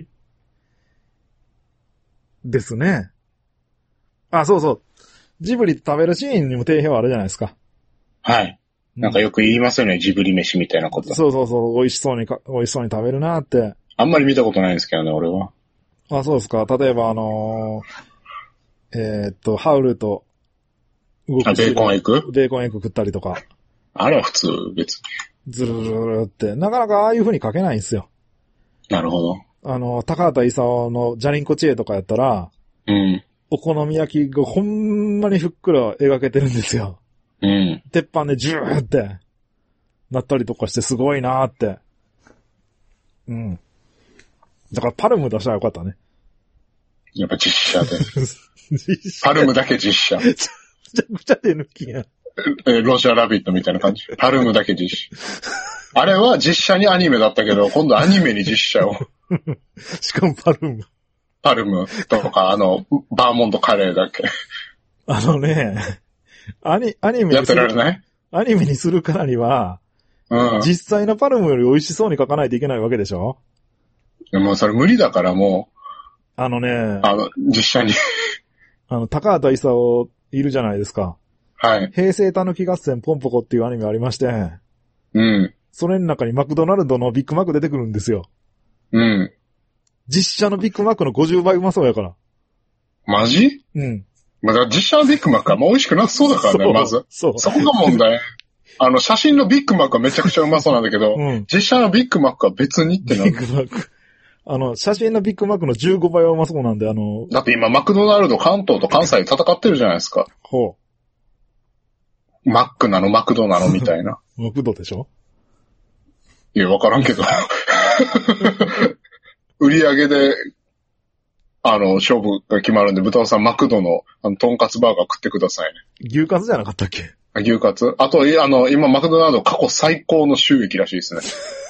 ですね。あ、そうそう。ジブリ食べるシーンにも定評あるじゃないですか。 はい。なんかよく言いますよね、うん、ジブリ飯みたいなこと。 そうそうそう、美味しそうにか、美味しそうに食べるなって。 あんまり見たことないんですけどね、俺は。 あ、そうですか。例えばあのー、えー、っと、ハウルと動く。あ、ベーコンエッグ？ ベーコンエッグ食ったりとか。 あれは普通、別に。 ずるるるって。なかなかああいう風に書けないんですよ。 なるほど。 あの、高畑勲のジャリンコ知恵とかやったら、 うん。 お好み焼きがほんまにふっくら描けてるんですよ。 うん。 鉄板でジューってなったりとかしてすごいなーって。うん。だからパルム出したらよかったね。 やっぱ実写で。実写パルムだけ実写。 めちゃくちゃ手抜きや。 え、ロジャーラビットみたいな感じ。パルムだけ実写。あれは実写にアニメだったけど、今度アニメに実写を。 しかもパルム。 パルムとか、あの、バーモントカレーだけ。 あのね、アニ、アニメにする。 やってられない？ アニメにするからには、うん、実際のパルムより美味しそうに書かないといけないわけでしょ？ いやもうそれ無理だからもう。 あのね、 あの、実写に。 あの、高畑勲いるじゃないですか。 はい。 平成たぬき合戦ポンポコっていうアニメありまして。 うん。 それの中にマクドナルドのビッグマック出てくるんですよ。 うん。 実写のビッグマックのごじゅうばいうまそうやから。 マジ？ うん。 まだ実写のビッグマックはもう美味しくなさそうだからね、まず。 そう。 そこが問題。あの、写真のビッグマックはめちゃくちゃうまそうなんだけど、うん、実写のビッグマックは別にってなる。 ビッグマック。あの、写真のビッグマックのじゅうごばいはうまそうなんで、あの。 だって今マクドナルド関東と関西で戦ってるじゃないですか。 ほう。マックなのマクドなのみたいな。 マクドでしょ？ いや、わからんけど。売り上げで、あの、勝負が決まるんで、豚尾さんマクドの、あの、トンカツバーガー食ってくださいね。 牛カツじゃなかったっけ？ 牛カツ？あと、あの、今マクドナルド過去最高の収益らしいですね。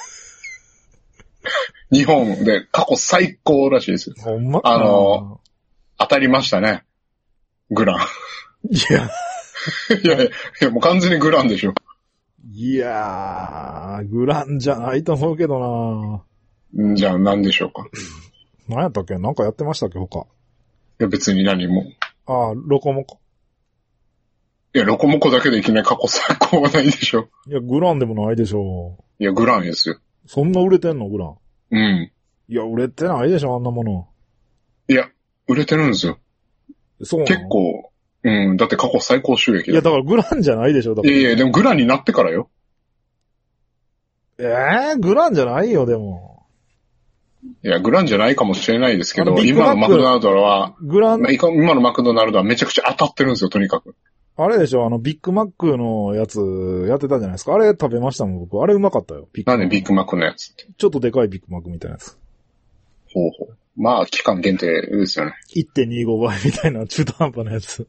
日本で過去最高らしいですよ。 ほんま？ あの、当たりましたね。グラン。 いや。 いやいや、もう完全にグランでしょ。 いやー、グランじゃないと思うけどな。じゃあ何でしょうか。 何やったっけ？なんかやってましたっけ他。いや別に何も。 ああ、ロコモコ。 いや、ロコモコだけでいきなり過去最高はないでしょ。 いや、グランでもないでしょ。 いや、グランですよ。 そんな売れてんのグラン。 うん。 いや、売れてないでしょ、あんなもの。 いや、売れてるんですよ。 そうなの？ 結構、うん、だって過去最高収益だ。 いや、だからグランじゃないでしょ、だから。 いやいや、でもグランになってからよ。 ええー、グランじゃないよ、でも。 いや、グランじゃないかもしれないですけど、今のマクドナルドは、 グラン、 今のマクドナルドはめちゃくちゃ当たってるんですよ、とにかく。 あれでしょ、あの、ビッグマックのやつ、やってたじゃないですか。あれ食べましたもん、僕。あれうまかったよ。 なんでビッグマックのやつって。 ちょっとでかいビッグマックみたいなやつ。 ほうほう。まあ、期間限定ですよね。 いってんにじゅうごばいみたいな中途半端なやつ。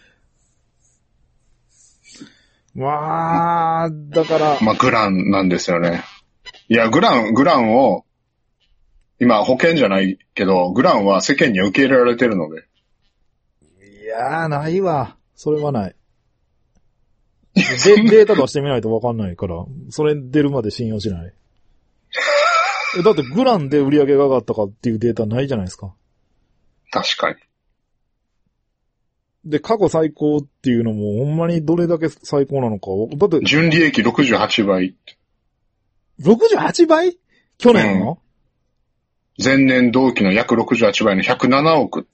まあ、だから。 まあ、グランなんですよね。いや、グラン、グランを、今保険じゃないけど、グランは世間に受け入れられてるので。 いやー、ないわ。それはない。で、データ出してみないとわかんないから、それ出るまで信用しない。え、だってグランで売り上げが上がったかっていうデータないじゃないですか。 確かに。 で、過去最高っていうのも、ほんまにどれだけ最高なのか。だって。 純利益ろくじゅうはちばい。 ろくじゅうはちばい？去年の、 うん、前年同期の約ろくじゅうはちばいのひゃくななおくって。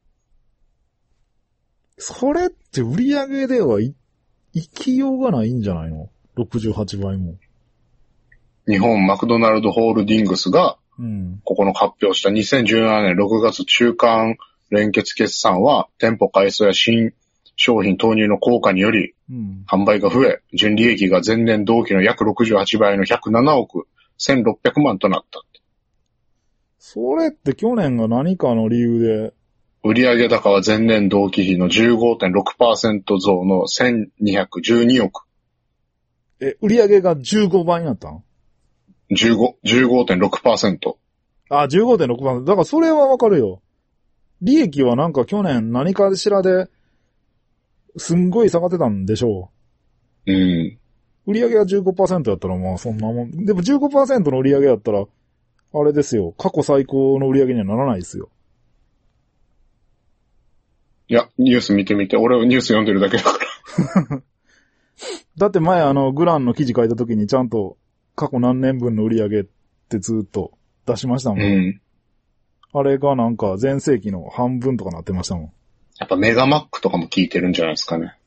それって売り上げではい生きようがないんじゃないの ?ろくじゅうはちばいも。 日本マクドナルドホールディングスが、ここの発表したにせんじゅうななねんろくがつ中間連結決算は、店舗改装や新商品投入の効果により、販売が増え、純利益が前年同期の約ろくじゅうはちばいのひゃくななおくせんろっぴゃくまんとなった。 それって去年が何かの理由で売上高は前年同期比の じゅうごてんろくパーセント 増のせんにひゃくじゅうにおく。 え、売上がじゅうごばいになったん ? じゅうご、じゅうごてんろくパーセント。 あ、じゅうごてんろくパーセント。だからそれはわかるよ。利益はなんか去年何かしらで、すんごい下がってたんでしょう。うん。 売上が じゅうごパーセント やったらまあそんなもん。でも じゅうごパーセント の売上やったら、あれですよ。過去最高の売上にはならないですよ。 いや、ニュース見てみて。俺はニュース読んでるだけだから。 だって前あの、グランの記事書いた時にちゃんと過去何年分の売上ってずっと出しましたもん。うん。あれがなんか前世紀の半分とかなってましたもん。 やっぱメガマックとかも効いてるんじゃないですかね。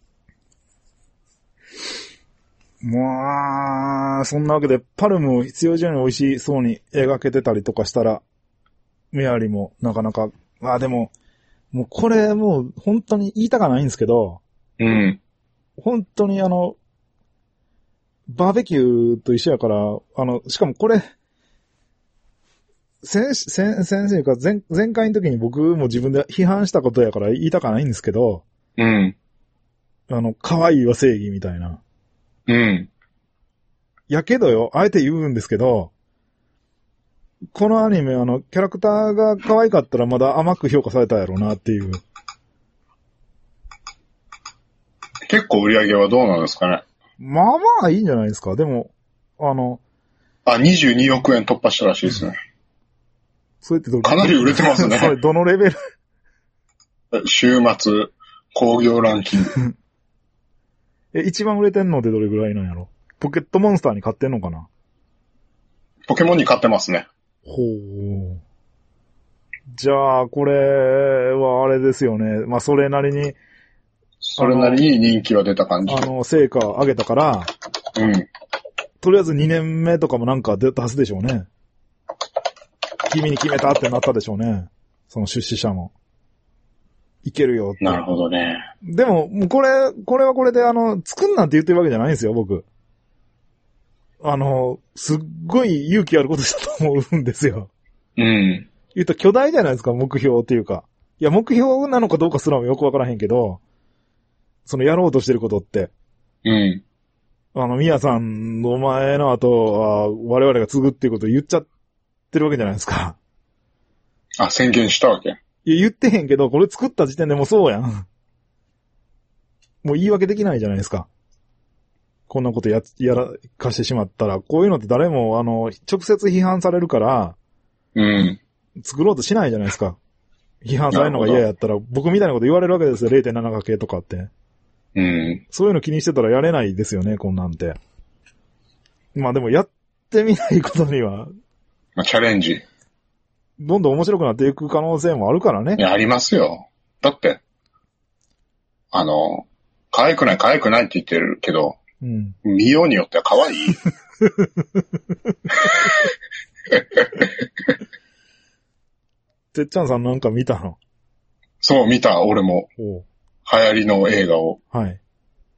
まあ、そんなわけで、パルムを必要以上に美味しそうに描けてたりとかしたら、メアリもなかなか、まあでも、もうこれもう本当に言いたかないんですけど、 うん。 本当にあの、バーベキューと一緒やから、あの、しかもこれ、先、先、先生か前、前回の時に僕も自分で批判したことやから言いたかないんですけど、 うん。 あの、可愛いは正義みたいな。 うん。 やけどよ、あえて言うんですけど、このアニメあの、キャラクターが可愛かったらまだ甘く評価されたやろうなっていう。 結構売り上げはどうなんですかね。 まあまあいいんじゃないですか。でも、あの。 あ、にじゅうにおくえん突破したらしいですね。 それってどかなり売れてますね。 それどのレベル週末、興行ランキング。 え、一番売れてんのってどれぐらいなんやろ？ポケットモンスターに買ってんのかな？ ポケモンに買ってますね。 ほう。じゃあ、これはあれですよね。まあ、それなりに。 それなりに人気は出た感じ。 あの、成果上げたから。 うん。 とりあえずにねんめとかもなんか出すでしょうね。君に決めたってなったでしょうね。その出資者も。いけるよって。 なるほどね。 でも、これ、これはこれであの、作んなんて言ってるわけじゃないんですよ、僕。あの、すっごい勇気あることしたと思うんですよ。 うん。 言うと巨大じゃないですか、目標っていうか。いや、目標なのかどうかすらもよくわからへんけど、そのやろうとしてることって。 うん。 あの、ミヤさんの前の後は、我々が継ぐっていうことを言っちゃってるわけじゃないですか。 あ、宣言したわけ。 いや、言ってへんけど、これ作った時点でもうそうやん。もう言い訳できないじゃないですか。こんなことや、やらかしてしまったら、こういうのって誰も、あの、直接批判されるから、 うん。 作ろうとしないじゃないですか。批判されるのが嫌やったら、僕みたいなこと言われるわけですよ、れいてんなな かけとかって。 うん。 そういうの気にしてたらやれないですよね、こんなんて。まあでもやってみないことには。 まあ、チャレンジ。 どんどん面白くなっていく可能性もあるからね。 いや、ありますよ。だって、あの、可愛くない可愛くないって言ってるけど、うん、見ようによっては可愛い。 てっちゃんさんなんか見たの？ そう、見た、俺も。流行りの映画を。 はい。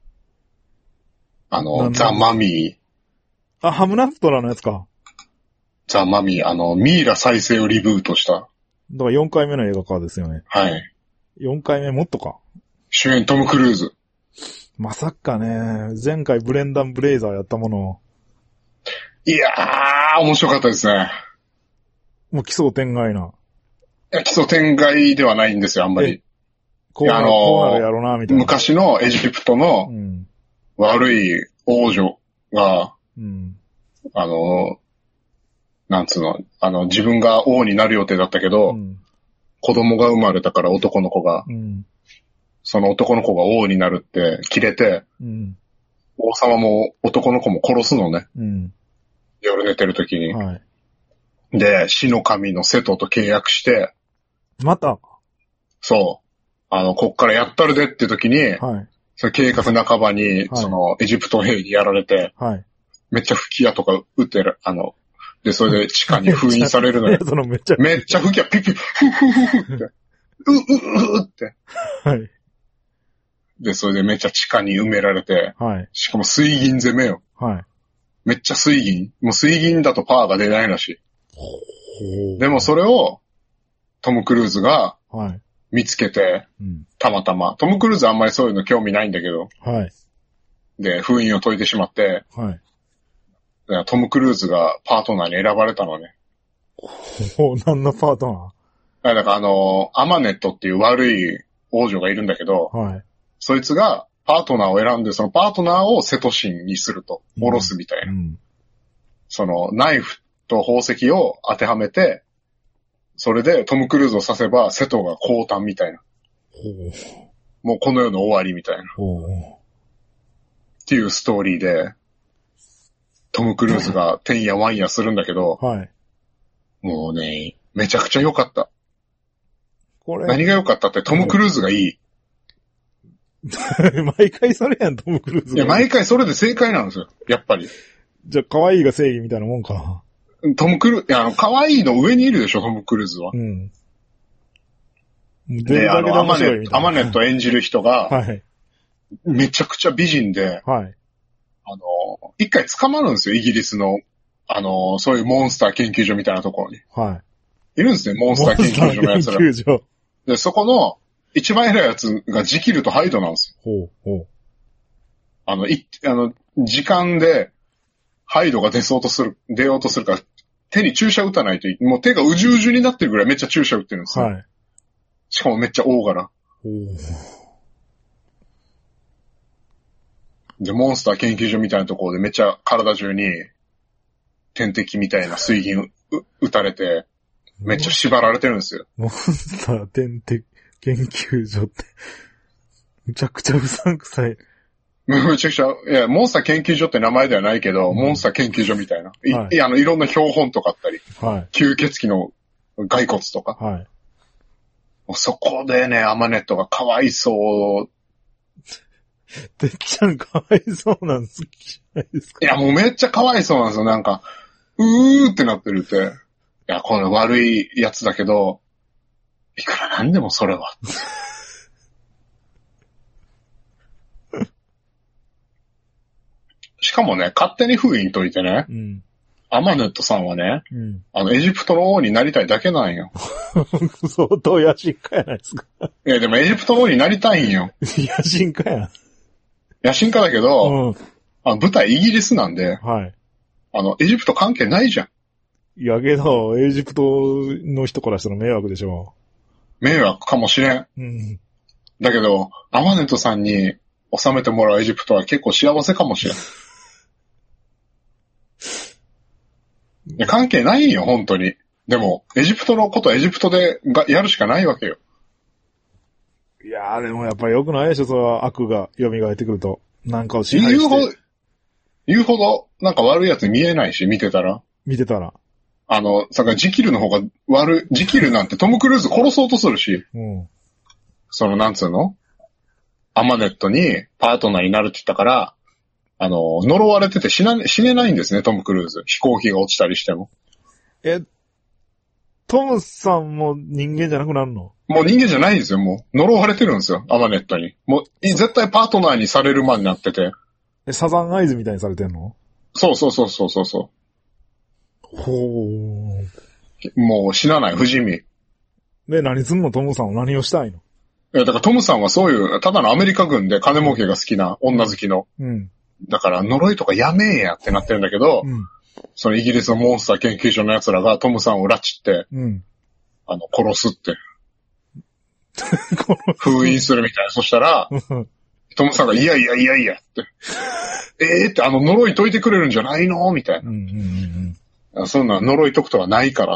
あの、ザ・マミー。あ、ハムナプトラのやつか。 ザ・マミー、あの、ミイラ再生をリブートした。 だからよんかいめの映画化ですよね。 はい。 よんかいめもっとか。 主演トム・クルーズ。 まさかね、前回ブレンダン・ブレイザーやったものを。 いやー、面白かったですね。 もう奇想天外な。 いや、奇想天外ではないんですよ、あんまり。 こうなる、こうなるやろな、みたいな。 昔のエジプトの悪い王女が、うん、あの、なんつうの、あの、自分が王になる予定だったけど、うん、子供が生まれたから男の子が、うん、その男の子が王になるって切れて、うん、王様も男の子も殺すのね。うん、夜寝てる時に、はい。で、死の神のセトと契約して、 またそう。あの、こっからやったるでって時に、はい。その計画半ばに、はい、その、エジプト兵にやられて、はい。めっちゃ吹き矢とか撃ってる、あの、で、それで地下に封印されるのよ。そのめっちゃ、めっちゃ吹き矢、ピッピッ、フッフッフッフッって。う、う、う、うって。はい。で、それでめっちゃ地下に埋められて、はい。しかも水銀攻めよ。はい。めっちゃ水銀。もう水銀だとパワーが出ないらしい。でもそれを、トム・クルーズが、はい。 見つけて、うん、たまたま。トム・クルーズあんまりそういうの興味ないんだけど。 はい。 で、封印を解いてしまって、 はい。 トム・クルーズがパートナーに選ばれたのね。 おぉ、何のパートナー？だからあの、アマネットっていう悪い王女がいるんだけど、 はい。 そいつがパートナーを選んで、そのパートナーをセトシンにすると、下ろすみたいな。うんうん、その、ナイフと宝石を当てはめて、それでトム・クルーズを刺せば、セトが降誕みたいな。もうこの世の終わりみたいな。っていうストーリーで、トム・クルーズがてんやわんやするんだけど、 はい、 もうね、めちゃくちゃ良かった。これ何が良かったってトム・クルーズがいい。 毎回それやん、トム・クルーズが。 いや、毎回それで正解なんですよ。やっぱり。 じゃあ、可愛いが正義みたいなもんか。 トム・クルーズ、いや、あの、可愛いの上にいるでしょ、トム・クルーズは。 うん。 で、あの、アマネット、アマネット演じる人が、 はい。 めちゃくちゃ美人で、 はい。 あの、一回捕まるんですよ、イギリスの、あの、そういうモンスター研究所みたいなところに。 はい。 いるんですね、モンスター研究所のやつら。 研究所。 で、そこの、一番偉いやつがジキルとハイドなんですよ。ほう、ほう。 あの、い、あの、時間で、ハイドが出そうとする、出ようとするから、手に注射打たないといい。もう手がうじゅうじゅうになってるぐらいめっちゃ注射打ってるんですよ。 はい。 しかもめっちゃ大柄。 おで、モンスター研究所みたいなところでめっちゃ体中に点滴みたいな水銀打たれて、めっちゃ縛られてるんですよ。 モンスター点滴研究所って、むちゃくちゃうさんくさい。 むちゃくちゃ、いや、モンスター研究所って名前ではないけど、うん、モンスター研究所みたいな。い、はい、いや、あの、いろんな標本とかあったり、 はい、 吸血鬼の骸骨とか。 はい、 そこでね、アマネットがかわいそう。 てっちゃんかわいそうなん好きじゃないですか。 いや、もうめっちゃかわいそうなんですよ。なんか、うーってなってるって。いや、この悪いやつだけど、いくらなんでもそれは。しかもね、勝手に封印といてね、 うん、 アマネットさんはね、 うん、 あの、エジプトの王になりたいだけなんよ。 相当野心家やないですか。 いや、でもエジプトの王になりたいんよ。 野心家やん。 野心家だけど、 うん、 あの舞台イギリスなんで、 はい。 あの、エジプト関係ないじゃん。 いやけど、エジプトの人からしたら迷惑でしょ。 迷惑かもしれん。 うん。 だけど、アマネットさんに収めてもらうエジプトは結構幸せかもしれん。いや、関係ないよ、本当に。でも、エジプトのことはエジプトでがやるしかないわけよ。 いやー、でもやっぱり良くないでしょ、それは悪が蘇ってくると。なんかを支配して。 言うほど、言うほど、なんか悪いやつ見えないし、見てたら。 見てたら。 あの、さかジキルの方が悪い、ジキルなんてトム・クルーズ殺そうとするし。 うん。 その、なんつうの？アマネットにパートナーになるって言ったから、あの、呪われてて死な、死ねないんですね、トム・クルーズ。飛行機が落ちたりしても。 え、トムさんも人間じゃなくなるの？ もう人間じゃないんですよ、もう。呪われてるんですよ、アマネットに。もう、絶対パートナーにされる間になってて。 え、サザンアイズみたいにされてんの？ そうそうそうそうそうそう。 ほー。 もう死なない、不死身。 で、何すんのトムさんは何をしたいの？ いや、だからトムさんはそういう、ただのアメリカ軍で金儲けが好きな女好きの。 うん。 だから呪いとかやめえやってなってるんだけど、 うん、 そのイギリスのモンスター研究所の奴らがトムさんを拉致って、 うん、あの、殺すって。封印するみたいな。そしたら、トムさんがいやいやいやいやって。ええー、ってあの呪い解いてくれるんじゃないのみたいな。 うんうんうん、 そんな呪い解くとはないから。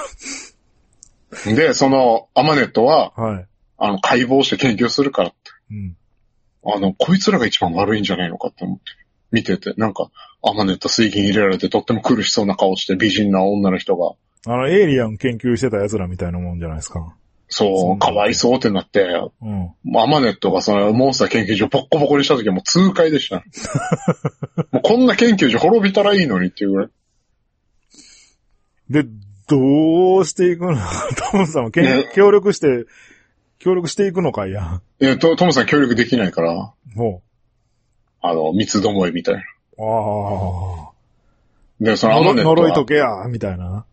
で、そのアマネットは、 はい、 あの解剖して研究するからって。 うん、 あの、こいつらが一番悪いんじゃないのかって思って。見てて、なんか、アマネット水銀入れられてとっても苦しそうな顔して美人な女の人が。 あの、エイリアン研究してた奴らみたいなもんじゃないですか。 そう、かわいそうってなって、うん、アマネットがそのモンスター研究所ボッコボコにした時はもう痛快でした。もうこんな研究所滅びたらいいのにっていうぐらい。 で、どうしていくの？トムさんも、ね、協力して、協力していくのかいや。 いや、トムさん協力できないから。 もう。 あの、三つどもえみたいな。 ああ。 で、そのアマネットは。 呪いとけや、みたいな。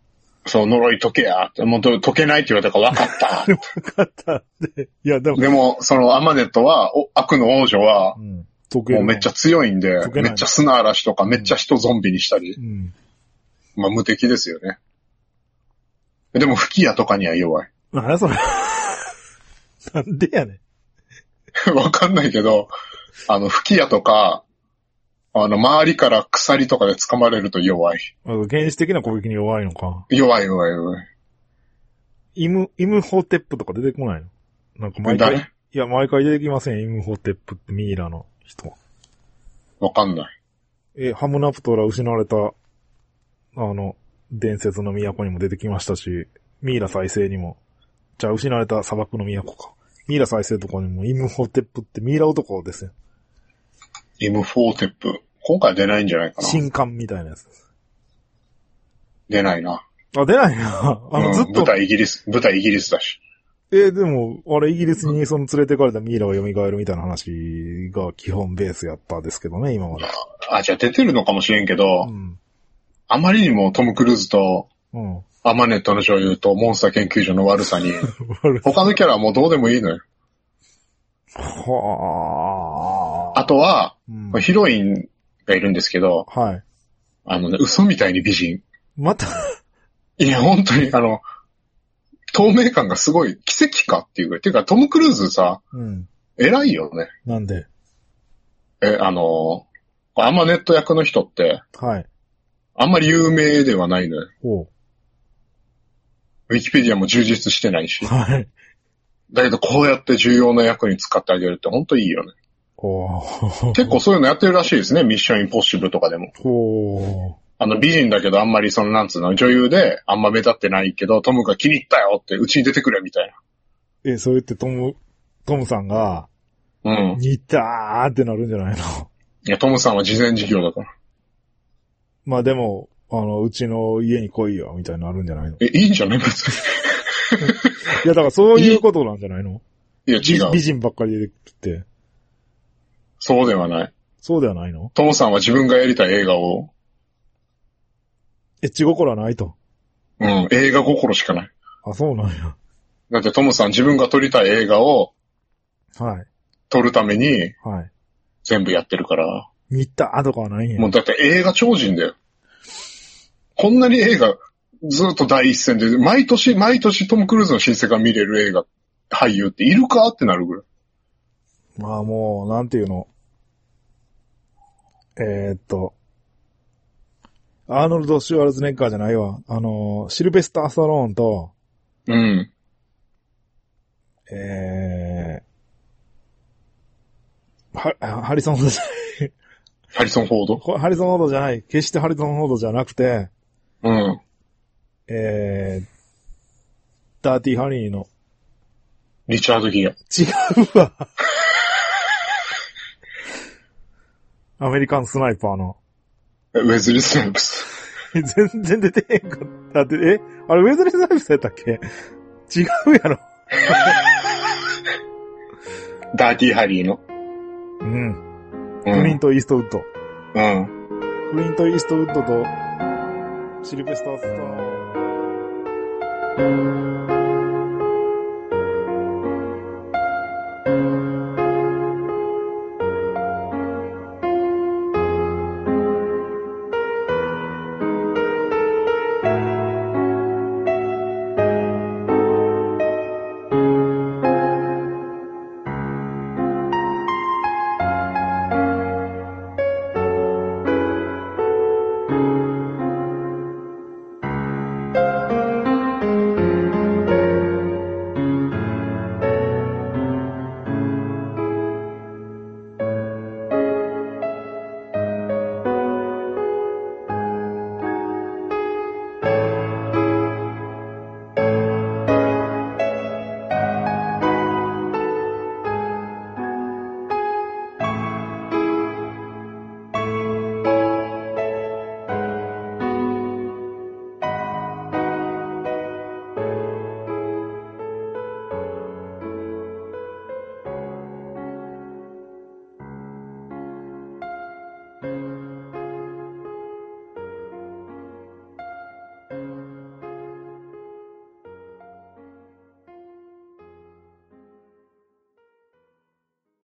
そう、呪い解けやって、もう解けないって言われたから分かった。 分かったって。いや、でも。 でも、そのアマネットは、お悪の王女は、うん、もうめっちゃ強いんで、めっちゃ砂嵐とかめっちゃ人ゾンビにしたり。うん、まあ無敵ですよね。でも吹き矢とかには弱い。 なんやそれ。なんでやねん。わかんないけど、あの、吹き矢とか、あの、周りから鎖とかで掴まれると弱い。 原始的な攻撃に弱いのか。 弱い弱い弱い。 イム、イムホテップとか出てこないの？なんか毎回。いや、毎回出てきません、イムホテップってミイラの人。 わかんない。 え、ハムナプトラ失われた、あの、伝説の都にも出てきましたし、ミイラ再生にも、じゃあ失われた砂漠の都か。ミイラ再生とかにもイムホテップってミイラ男ですよ。 イムフォーテップ。今回出ないんじゃないかな。 新刊みたいなやつです。 出ないな。 あ、出ないな。あの、ずっと、 うん。舞台イギリス、舞台イギリスだし。 えー、でも、あれイギリスにその連れてかれたミイラが蘇るみたいな話が基本ベースやったですけどね、今まで。 あ、じゃあ出てるのかもしれんけど、うん、あまりにもトム・クルーズと、うん、アマネットの女優とモンスター研究所の悪さに、他のキャラはもうどうでもいいのよ。はあ。あとは、うん、ヒロインがいるんですけど、はい。あのね、嘘みたいに美人。 またいや、本当に、あの、透明感がすごい奇跡かっていうぐらい。ていうか、トム・クルーズさ、うん、偉いよね。 なんで？ え、あの、アマネット役の人って、はい。あんまり有名ではないのよ。おう。ウィキペディアも充実してないし。はい。だけど、こうやって重要な役に使ってあげるって本当いいよね。お結構そういうのやってるらしいですね。ミッションインポッシブルとかでも。おあの、美人だけどあんまりその、なんつうの、女優であんま目立ってないけど、トムが気に入ったよって、うちに出てくれみたいな。 え、そう言ってトム、トムさんが、うん。似たーってなるんじゃないの？ いや、トムさんは事前事業だから。 まあでも、あの、うちの家に来いよ、みたいになるんじゃないの？ え、いいんじゃない別に。 いや、だからそういうことなんじゃないの？ いや、違う。 美人ばっかり出てきて。 そうではない。 そうではないの？ トムさんは自分がやりたい映画を。 エッチ心はないと。 うん、映画心しかない。 あ、そうなんや。 だってトムさん自分が撮りたい映画を、はい。撮るために、はい。全部やってるから。 似たとかはないんや。 もうだって映画超人だよ。こんなに映画、ずっと第一線で、毎年、毎年トム・クルーズの新世が見れる映画、俳優っているかってなるぐらい。 まあもう、なんていうの。えー、っと、アーノルド・シュワルツネッガーじゃないわ。あの、シルベスター・スタローンと、うん。えー、は、ハリソン・フォードじゃない。 ハリソン・フォードハリソン・フォードじゃない。決してハリソン・フォードじゃなくて、うん。えー、ダーティー・ハニーの。 リチャード・ギア。 違うわ。アメリカンスナイパーの。 ウェズリー・スナイプス。 全然出てへんかったって、えあれウェズリー・スナイプスやったっけ？違うやろ。 ダーティー・ハリーの。 うん。クリント・イーストウッド。うん。クリント・イーストウッドと、シルベスター・スタローン。